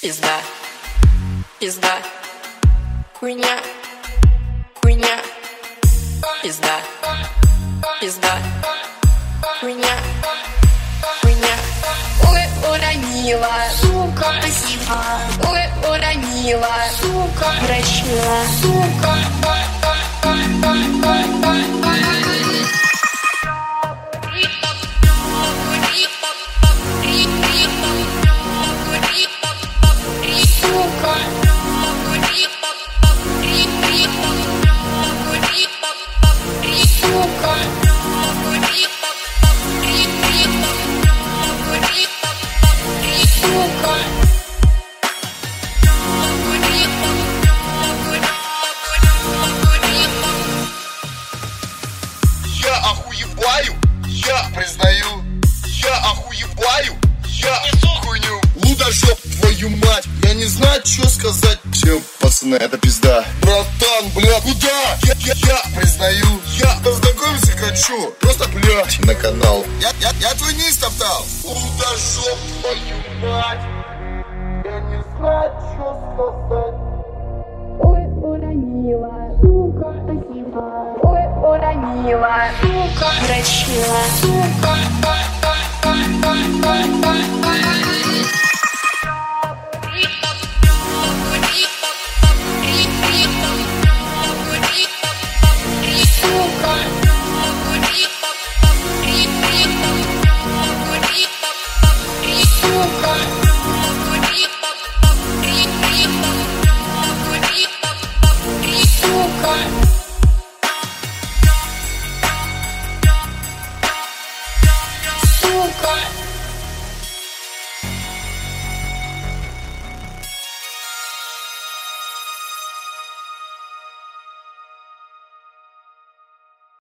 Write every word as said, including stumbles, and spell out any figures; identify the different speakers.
Speaker 1: Пизда, пизда, хуйня, хуйня, пизда, пизда, хуйня, хуйня. Ой, уронила, сука, спасибо. Ой, уронила, сука, прощила, сука.
Speaker 2: Я охуеваю, я признаю, я охуеваю, я хуйню. Лудожоп, твою мать, я не знаю, что сказать. Всем, пацаны, это пизда. Братан, бля, куда? Я, я, я признаю, я познакомиться хочу. Просто, блядь, на канал. Я, я, я твой низ топтал. Лудожоп, твою мать, я не знаю, что сказать.
Speaker 1: Ой, уронила, сука, спасибо. Ой, уронила, сука, прощила, сука.